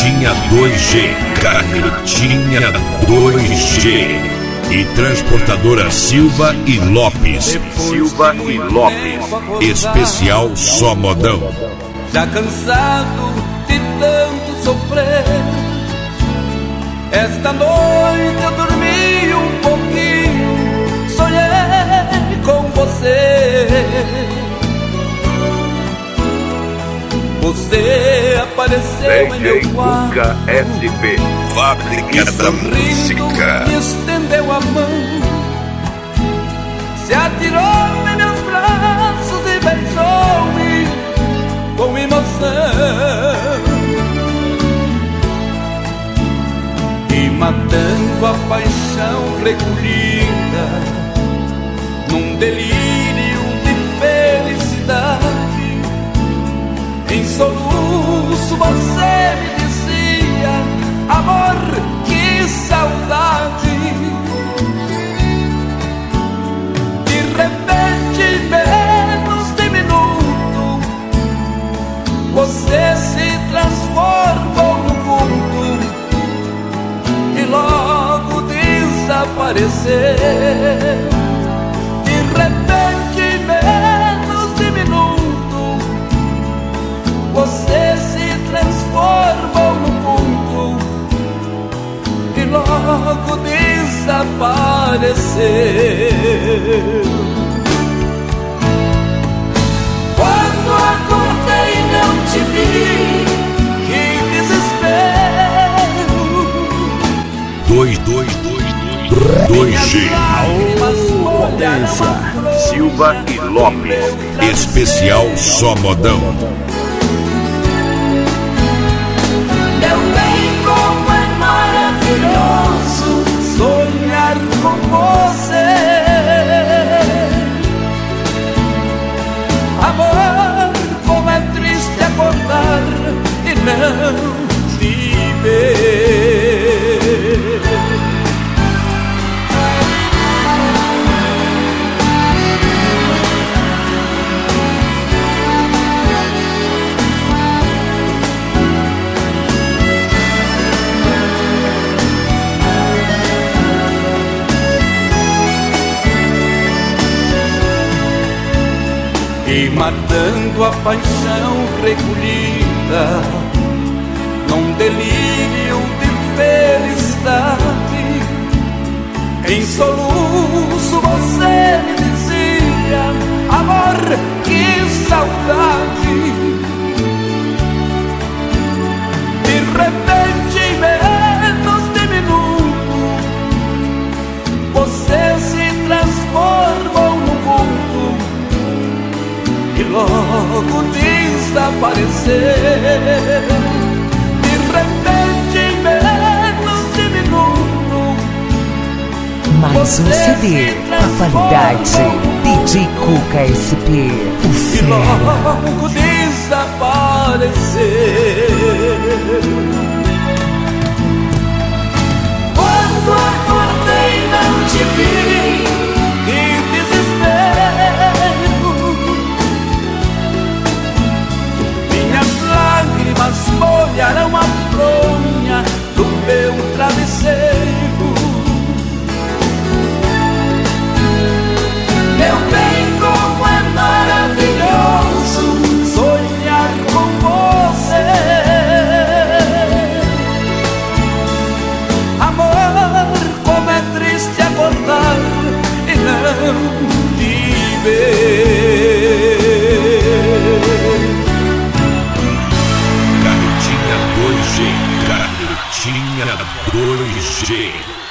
Carretinha 2G, Carretinha 2G e Transportadora Silva e Lopes. Silva e Lopes, especial só modão. Já cansado de tanto sofrer, esta noite eu dormi um pouquinho, sonhei com você. Você apareceu em meu quarto, SP, fábrica da música. Me estendeu a mão, se atirou em meus braços e beijou-me com emoção. E matando a paixão recolhida num delírio de felicidade, em soluço você me dizia: amor, que saudade. De repente, menos de minuto, você se transformou no vulto e logo desapareceu. De repente, menos de minuto, você se transformou no vulto e logo desapareceu. Quando acordei não te vi, que desespero. 2G, Silva e Lopes, especial só modão. Meu bem, como é maravilhoso sonhar com você. Amor, como é triste acordar e não te ver. E matando a paixão recolhida num delírio de felicidade, em soluço você me dizia: amor, que saudade. De repente, menos de minuto, você se transformou no vulto e logo desapareceu. De repente, menos de minuto, mais um CD com a qualidade DJ Cuca SP, o e fera. logo desapareceu. Quando acordei não te vi, que desespero. Lágrimas molharão a fronha do meu travesseiro. Meu bem, como é maravilhoso sonhar com você. Amor, como é triste acordar e não te ver. Carretinha 2G, Carretinha 2G.